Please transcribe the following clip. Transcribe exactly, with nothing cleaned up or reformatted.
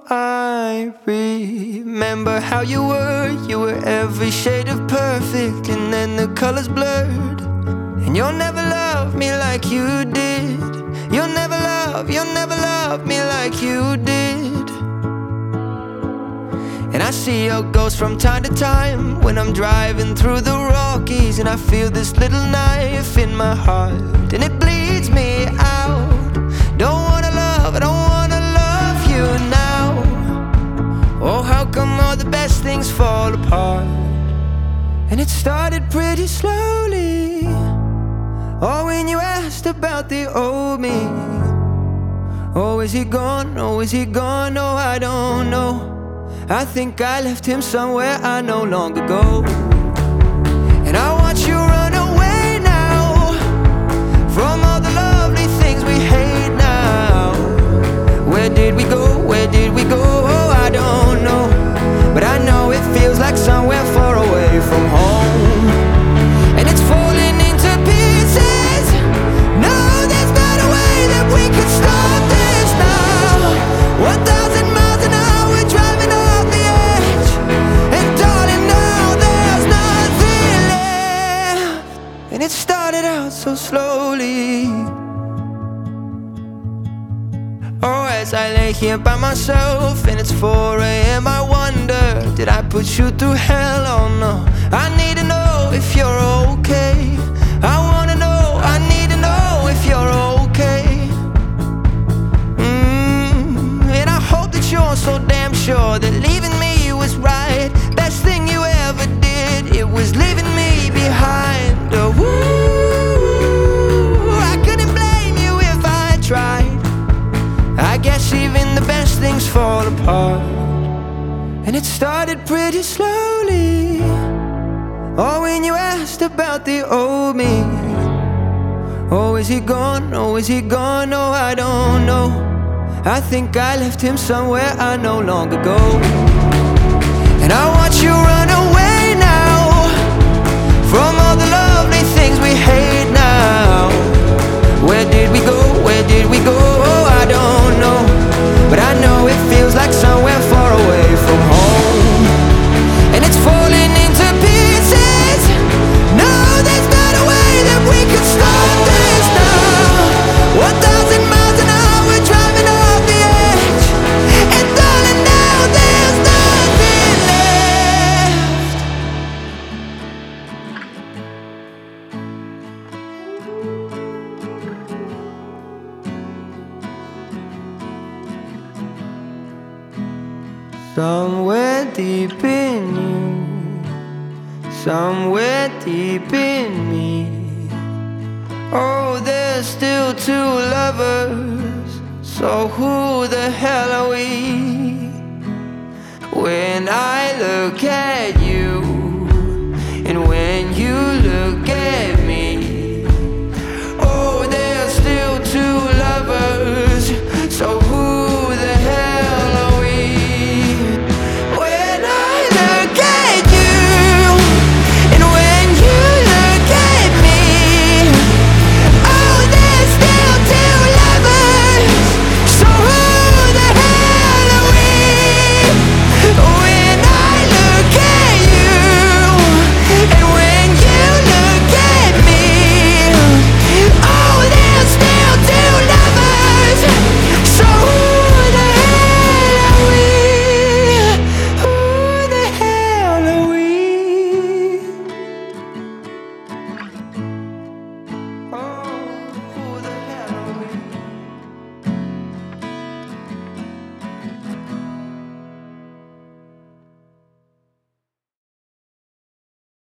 I remember how you were. You were every shade of perfect, and then the colors blurred. And you'll never love me like you did. You'll never love, you'll never love me like you did. And I see your ghost from time to time when I'm driving through the Rockies, and I feel this little knife in my heart, and it bleeds me out. Don't wanna love, I don't wanna love you now. Oh, how come all the best things fall apart? And it started pretty slowly. Oh, when you asked about the old me. Oh, is he gone? Oh, is he gone? No, I don't know. I think I left him somewhere I no longer go. And I watch you run away now from all the lovely things we hate now. Where did we go? Where did we go? Oh, I don't know. But I know it feels like somewhere far away from home. And it's falling into pieces. No, there's not a way that we could stop this now. One thousand miles an hour we're driving off the edge. And darling, now there's nothing left. And it started out so slowly. Oh, as I lay here by myself and it's four A M I wonder, did I put you through hell? Oh no, I need to know if you're okay. I wanna know, I need to know if you're okay. mm, And I hope that you're so damn sure that leaving me was right. Best thing you ever did, it was leaving me behind. Oh, woo, I couldn't blame you if I tried. I guess even the best things fall apart. And it started pretty slowly. Oh, when you asked about the old me. Oh, is he gone? Oh, is he gone? No, I don't know. I think I left him somewhere I no longer go. And I watch you run away now from all the lovely things we hate now. Where did we go? Where did we go? Oh, I don't know. But I know it feels like somewhere far away from home. And it's falling into pieces. No, there's not a way that we could stop this now. One thousand miles an hour we're driving off the edge. And darling, now there's nothing left. Somewhere deep in you, somewhere deep in me. Oh, there's still two lovers. So who the hell are we? When I look at